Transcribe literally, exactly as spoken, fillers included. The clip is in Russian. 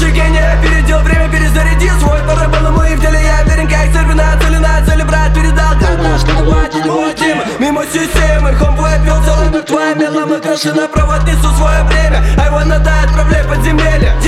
Бывший гений опередил время, перезарядил свой парабол. Мы в деле, я верен, как церковь на цели, на цели брат передал. Когда что бывает невоотимо, мимо системы. Хомбой пил целый ног, твоя мела, мы краши на провод, несу свое время. А его надо отправлять в подземелье.